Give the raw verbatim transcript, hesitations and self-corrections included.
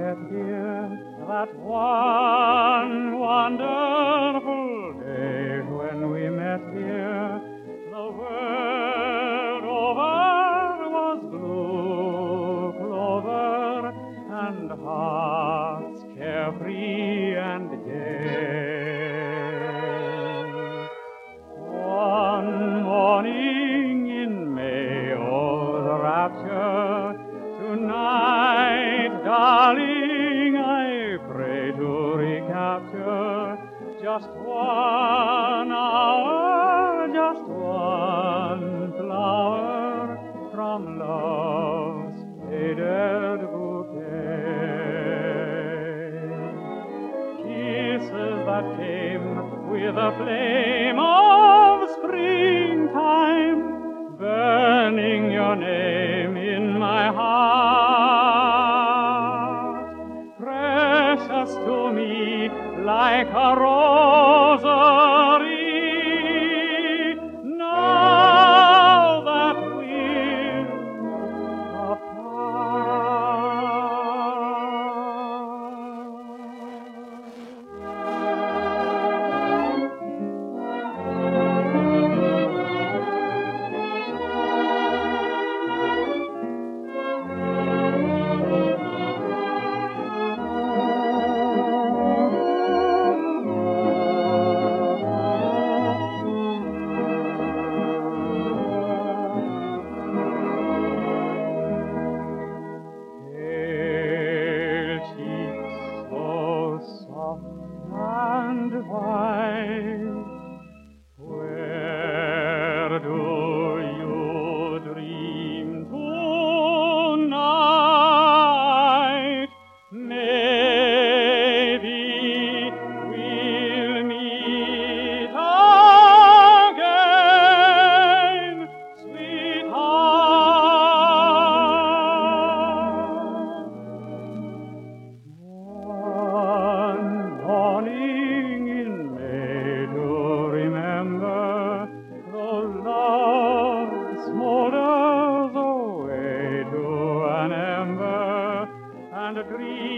met here, that one wonderful day when we met here, the world over was blue clover and hearts carefree and gay. One morning in May, oh, the rapture, tonight, darling, I pray to recapture just one hour, just one flower from love's faded bouquet. Kisses that came with a flame of springtime, burning your name in my heart, precious to me like a rosary. Now that we're and white, where do you dream tonight? Maybe we'll meet again, sweetheart. One morning in May to remember, though love smolders away to an ember, and a dream